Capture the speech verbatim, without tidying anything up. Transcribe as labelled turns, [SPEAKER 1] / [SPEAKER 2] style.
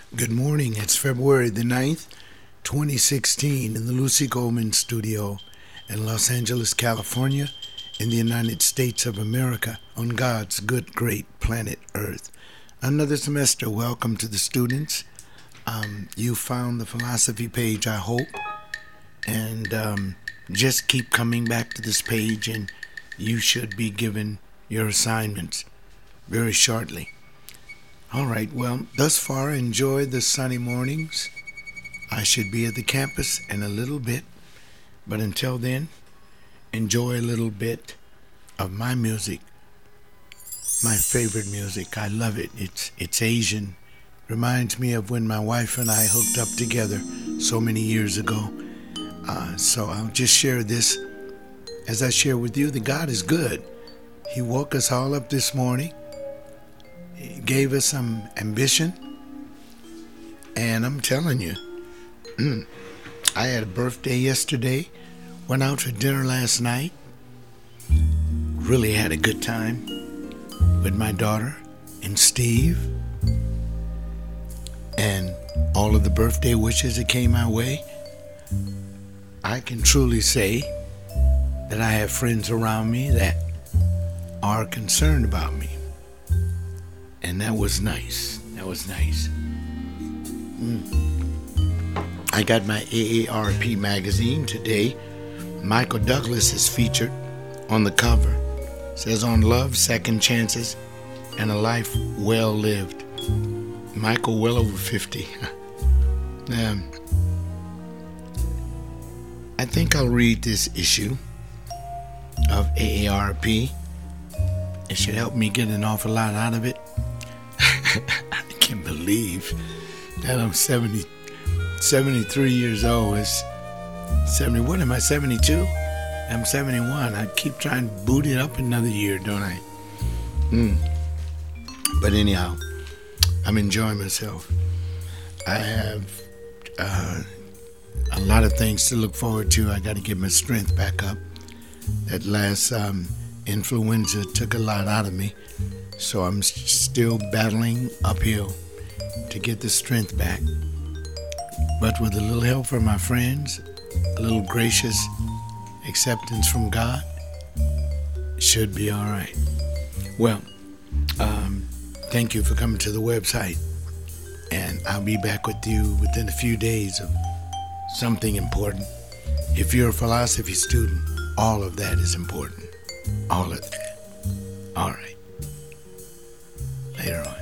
[SPEAKER 1] Good morning. It's February the ninth, twenty sixteen, in the Lucy Goldman Studio in Los Angeles, California, in the United States of America, on God's good, great planet Earth. Another semester. Welcome to the students. Um, you found the philosophy page, I hope, and um, just keep coming back to this page, and you should be given your assignments very shortly. All right, well, thus far, enjoy the sunny mornings. I should be at the campus in a little bit, but until then, enjoy a little bit of my music, my favorite music. I love it. It's it's Asian. Reminds me of when my wife and I hooked up together so many years ago. Uh, so I'll just share this as I share with you that God is good. He woke us all up this morning. He gave us some ambition. And I'm telling you, I had a birthday yesterday. Went out for dinner last night. Really had a good time with my daughter and Steve. And all of the birthday wishes that came my way. I can truly say that I have friends around me that are concerned about me. And that was nice. That was nice. Mm. I got my A A R P magazine today. Michael Douglas is featured on the cover. It says, "On love, second chances, and a life well lived." Michael, well over fifty. um, I think I'll read this issue of A A R P. It should help me get an awful lot out of it. I can't believe that I'm seventy, seventy-three years old. It's seventy. What am I, seventy-two? I'm seventy-one. I keep trying to boot it up another year, don't I? Mm. But anyhow, I'm enjoying myself. I have uh, a lot of things to look forward to. I got to get my strength back up. That last um, influenza took a lot out of me. So I'm still battling uphill to get the strength back. But with a little help from my friends, a little gracious acceptance from God, it should be all right. Well, um, thank you for coming to the website. And I'll be back with you within a few days of something important. If you're a philosophy student, all of that is important. All of that. All right. Later on.